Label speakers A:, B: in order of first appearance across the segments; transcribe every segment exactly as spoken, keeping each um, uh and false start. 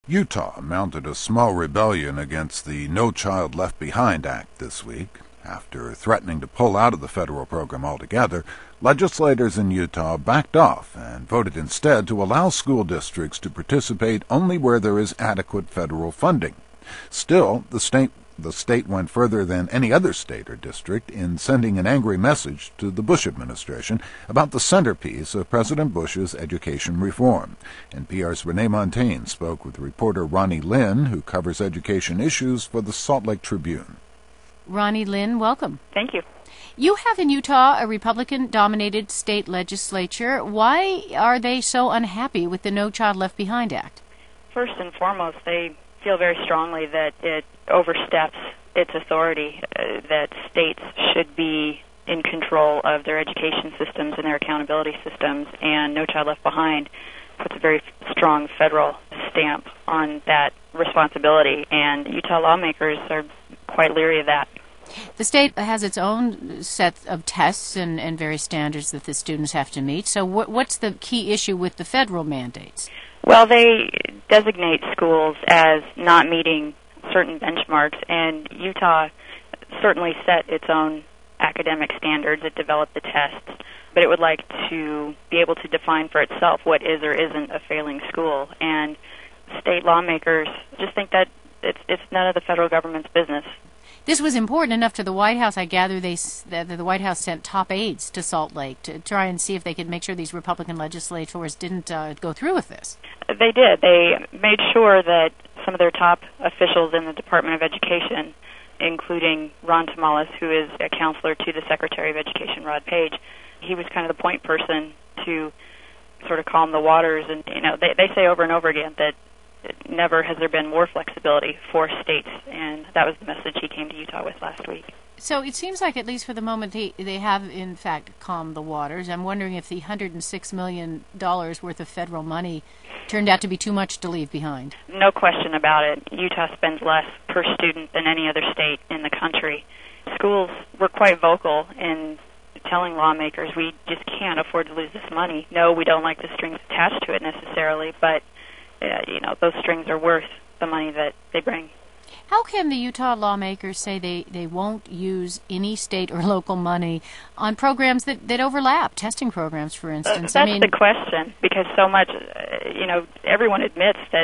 A: Utah mounted a small rebellion against the No Child Left Behind Act this week. After threatening to pull out of the federal program altogether, legislators in Utah backed off and voted instead to allow school districts to participate only where there is adequate federal funding. Still, the state The state went further than any other state or district in sending an angry message to the Bush administration about the centerpiece of President Bush's education reform. N P R's Renee Montaigne spoke with reporter Ronnie Lynn, who covers education issues for the Salt Lake Tribune.
B: Ronnie Lynn, welcome.
C: Thank you.
B: You have in Utah a Republican-dominated state legislature. Why are they so unhappy with the No Child Left Behind Act?
C: First and foremost, they feel very strongly that it oversteps its authority, uh, that states should be in control of their education systems and their accountability systems, and No Child Left Behind puts a very strong federal stamp on that responsibility, and Utah lawmakers are quite leery of that.
B: The state has its own set of tests and, and various standards that the students have to meet, so what, what's the key issue with the federal mandates?
C: Well, they designate schools as not meeting certain benchmarks, and Utah certainly set its own academic standards. It developed the tests, but it would like to be able to define for itself what is or isn't a failing school. And state lawmakers just think that it's, it's none of the federal government's business.
B: This was important enough to the White House. I gather they that the White House sent top aides to Salt Lake to try and see if they could make sure these Republican legislators didn't uh, go through with this.
C: They did. They made sure that some of their top officials in the Department of Education, including Ron Tamales, who is a counselor to the Secretary of Education, Rod Page, he was kind of the point person to sort of calm the waters. And you know, they, they say over and over again that never has there been more flexibility for states, and that was the message he came to Utah with last week.
B: So it seems like, at least for the moment, they, they have, in fact, calmed the waters. I'm wondering if the one hundred six million dollars worth of federal money turned out to be too much to leave behind.
C: No question about it. Utah spends less per student than any other state in the country. Schools were quite vocal in telling lawmakers, we just can't afford to lose this money. No, we don't like the strings attached to it necessarily, but uh, you know, those strings are worth the money that they bring.
B: How can the Utah lawmakers say they, they won't use any state or local money on programs that, that overlap, testing programs, for instance?
C: Uh, that's
B: I mean,
C: the question, because so much, uh, you know, everyone admits that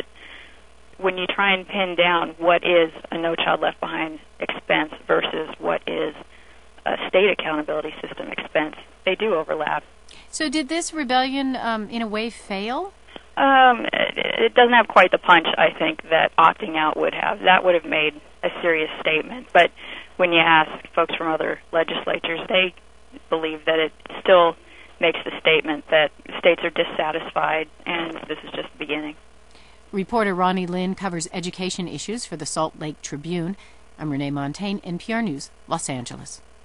C: when you try and pin down what is a No Child Left Behind expense versus what is a state accountability system expense, they do overlap.
B: So did this rebellion, um, in a way, fail?
C: Um, it, it doesn't have quite the punch, I think, that opting out would have. That would have made a serious statement. But when you ask folks from other legislatures, they believe that it still makes the statement that states are dissatisfied, and this is just the beginning.
B: Reporter Ronnie Lynn covers education issues for the Salt Lake Tribune. I'm Renee Montaigne, N P R News, Los Angeles.